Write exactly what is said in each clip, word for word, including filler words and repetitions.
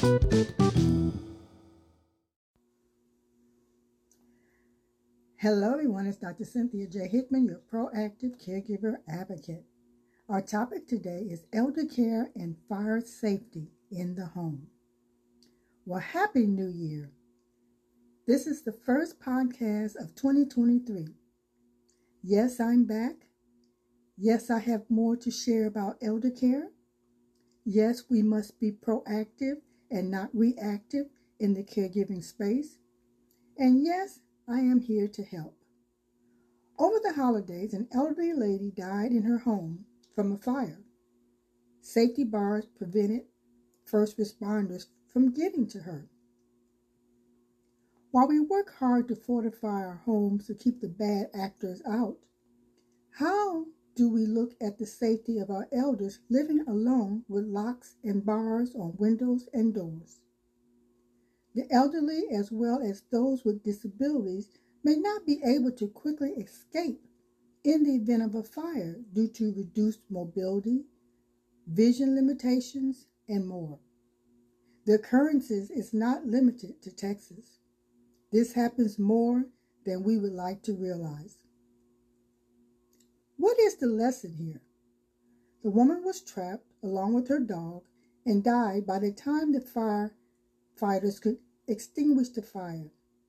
Hello everyone, it's Doctor Cynthia J. Hickman, your proactive caregiver advocate. Our topic today is elder care and fire safety in the home. Well, Happy New Year. This is the first podcast of twenty twenty-three. Yes, I'm back. Yes, I have more to share about elder care. Yes, we must be proactive and not reactive in the caregiving space. And yes, I am here to help. Over the holidays, an elderly lady died in her home from a fire. Safety bars prevented first responders from getting to her. While we work hard to fortify our homes to keep the bad actors out, how do we look at the safety of our elders living alone with locks and bars on windows and doors? The elderly, as well as those with disabilities, may not be able to quickly escape in the event of a fire due to reduced mobility, vision limitations, and more. The occurrences is not limited to Texas. This happens more than we would like to realize. What is the lesson here? The woman was trapped along with her dog and died by the time the firefighters could extinguish the fire.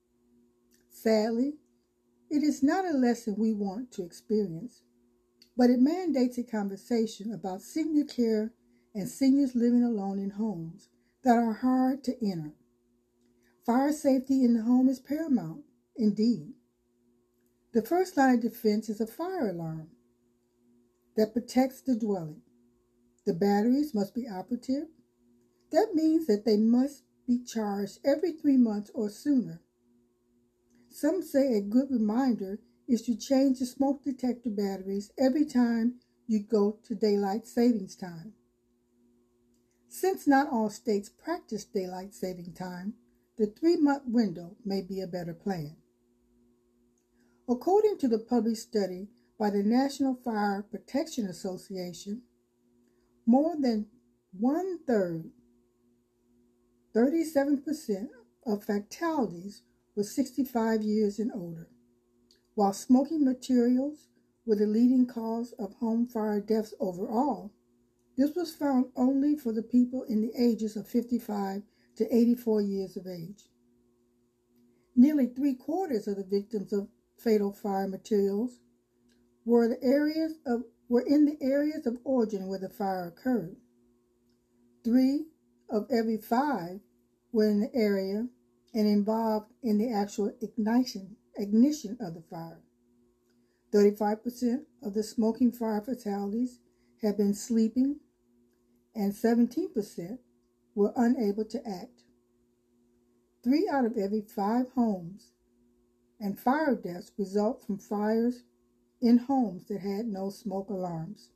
Sadly, it is not a lesson we want to experience, but it mandates a conversation about senior care and seniors living alone in homes that are hard to enter. Fire safety in the home is paramount, indeed. The first line of defense is a fire alarm that protects the dwelling. The batteries must be operative. That means that they must be charged every three months or sooner. Some say a good reminder is to change the smoke detector batteries every time you go to daylight savings time. Since not all states practice daylight saving time, the three-month window may be a better plan. According to the published study by the National Fire Protection Association, more than one-third, thirty-seven percent of fatalities were sixty-five years and older, while smoking materials were the leading cause of home fire deaths overall. This was found only for the people in the ages of fifty-five to eighty-four years of age. Nearly three-quarters of the victims of fatal fire materials were the areas of were in the areas of origin where the fire occurred. Three of every five were in the area and involved in the actual ignition ignition of the fire. thirty-five percent of the smoking fire fatalities had been sleeping, and seventeen percent were unable to act. Three out of every five homes and fire deaths result from fires in homes that had no smoke alarms.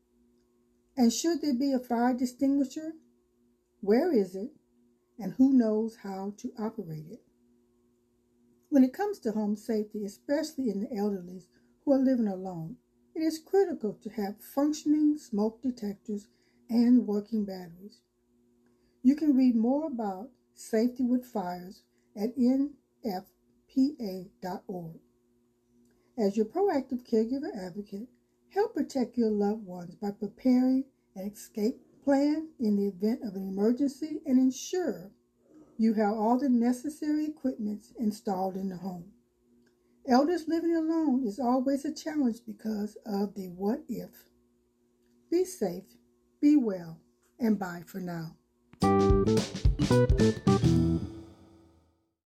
And should there be a fire extinguisher, where is it, and who knows how to operate it? When it comes to home safety, especially in the elderly who are living alone, it is critical to have functioning smoke detectors and working batteries. You can read more about safety with fires at N F P A dot org. As your proactive caregiver advocate, help protect your loved ones by preparing an escape plan in the event of an emergency and ensure you have all the necessary equipment installed in the home. Elders living alone is always a challenge because of the what if. Be safe, be well, and bye for now.